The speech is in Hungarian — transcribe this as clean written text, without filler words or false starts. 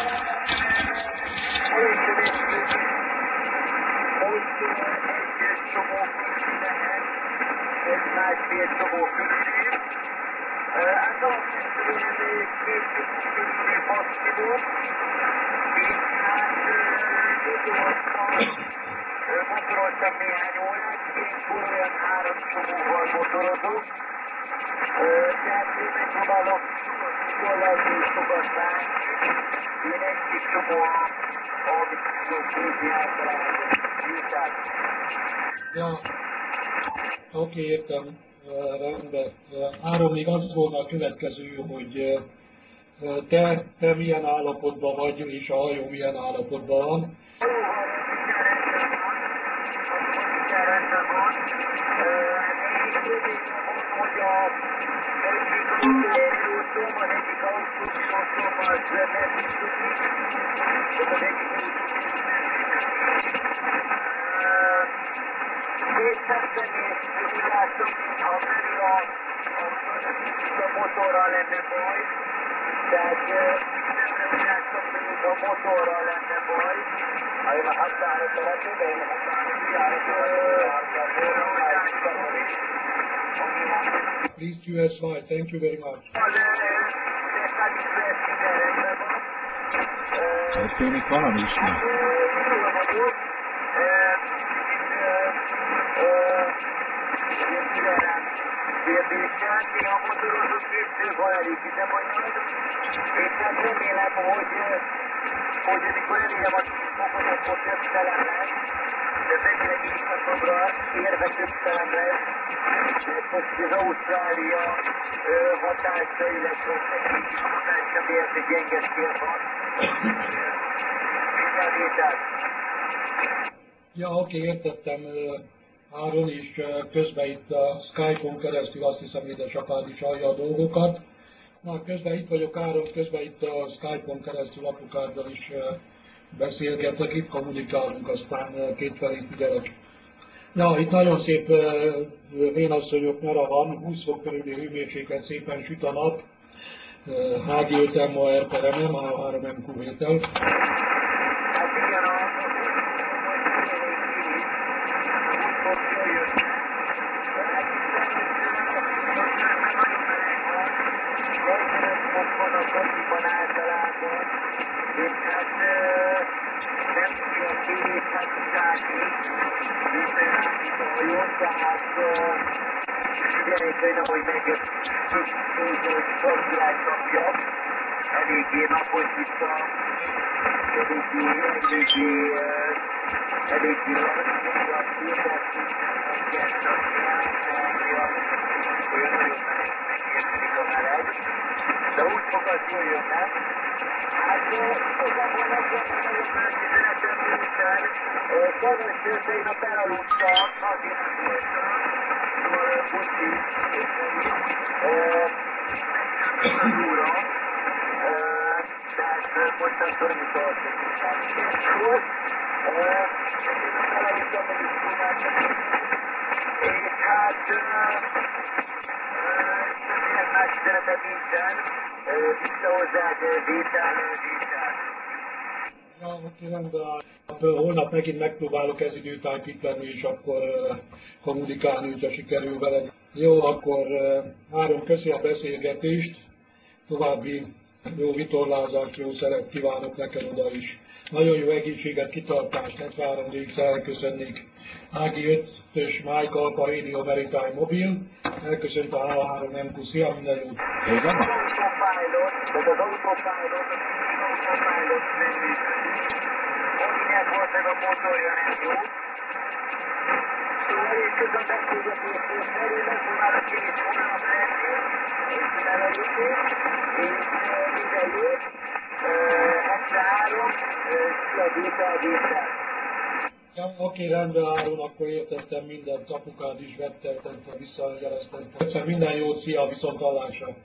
Másfél csomó körülé. Hát alapvetően két csomó körülé maximum, és hát motoroztam néhány órát, ilyenkor olyan 3 csomóval motorozok, tehát én megpróbálok jól lehetni sokat várni, én egy-két csomó, amit tudok nézni általában, miután. Ja, oké, értem, rendben. Áron, még az volna a következő, hogy te milyen állapotban vagy, és a hajó milyen állapotban van. Motorral lenne baj, tehát nem játszom, hogy a motorral lenne baj. Én a határa szeretném, én a Please QSY, thank you very much. Történik valami is nem? Kérdéssel, én a motorozó készülve elégítem anyag, és hát remélem, hogy amikor elérem a 10 fokot, akkor többszelen lesz, de remélem éjszakra érve többszelen lesz, mert most az Ausztrália hatása, illetve a hatása miatt egy gyenge szél van. Ja, oké, értettem. Áron is közben itt a Skype-on keresztül azt hiszem, édesapád is hallja a dolgokat. Na, közben itt vagyok, Áron, közben itt a Skype-on keresztül apukáddal is beszélgetek, itt kommunikálunk, aztán kétfelé figyelek. Ja, itt nagyon szép vénasszonyok nyara van, 20 fok körüli hőmérséklet, szépen süt a nap, HG5 MAR per MM, A3 MQ vétel. Eléggé napos itt a eléggé de úgy fogad jól jönnek. Hát igazából nagyon üzenetem nincsen. Sajnos tegnap elaludtam, azért nem voltam. Szóval bocsi, túra. Tehát mostantól mi tartunk. Elaludtam, hogy is próbáltam. És hát semmilyen más üzenetem nincsen. Visszahozzád vétel. Ja, oké, rendben. Holnap megint megpróbálok ez időtájpítani, és akkor kommunikálni, hogyha sikerül veled. Jó, akkor Áron, köszi a beszélgetést, további jó vitorlázást, jó szeret kívánok neked oda is. Nagyon jó egészséget, kitartást, ezt várom végig, elköszönnék. AG5-ös Mike Alpha Radio Maritime Mobil, elköszönt a H3 MQ, szia, minden jót! Az autopilot Olinek volt meg a motorja nem jó. Szóval én közben beszélgetésről felé megpróbálok én is holnap lenni, és felelőség, és minden jót, este 3, szia détel. Ja, oké, rendben, Áron, akkor értettem mindent, apukád is vette, visszajeleztem. Egyszer minden jót, szia, viszonthallásra!